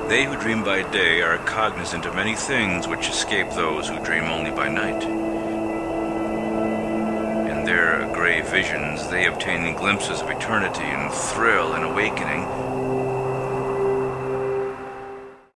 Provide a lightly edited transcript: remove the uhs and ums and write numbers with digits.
They who dream by day are cognizant of many things which escape those who dream only by night. In their grey visions they obtain glimpses of eternity and thrill in awakening